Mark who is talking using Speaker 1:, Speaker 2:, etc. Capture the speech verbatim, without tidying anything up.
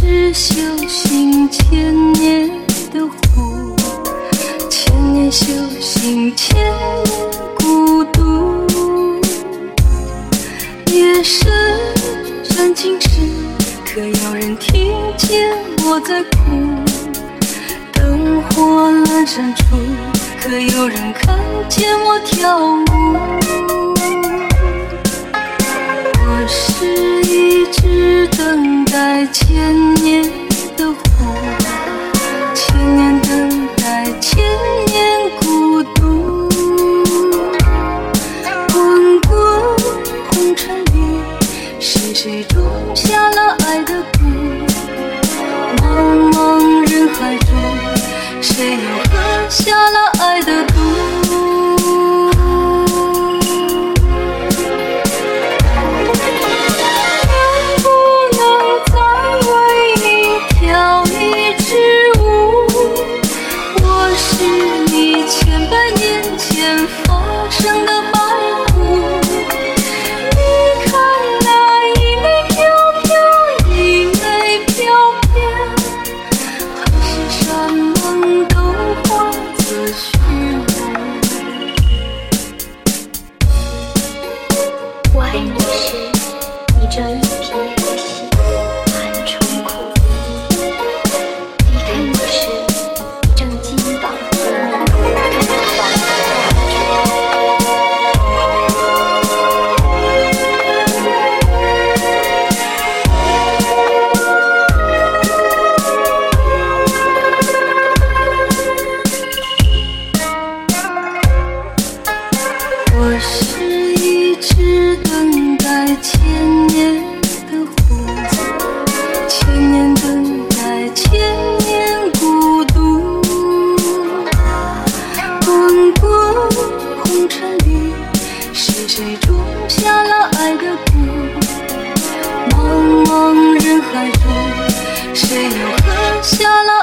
Speaker 1: 是修行千年的湖，千年修行千年孤独。夜深人静时，可有人听见我在哭？灯火阑珊处，可有人看见我跳舞？我是一直等待千年的湖，千年等待，千年孤独。滚滚红尘里，是谁种下了爱的蛊？茫茫人海中，谁又喝下了爱的毒？生的白骨，你看那一枚飘飘，一枚飘飘，海誓山盟都化作虚无。
Speaker 2: 我爱你时，你这一贫如洗，寒窗苦读；离开你时，你正金榜题名，东方的
Speaker 1: 我是一直等待千年的湖，千年等待，千年孤独。滚滚红尘里，是谁种下了爱的蛊？茫茫人海中，谁又喝下了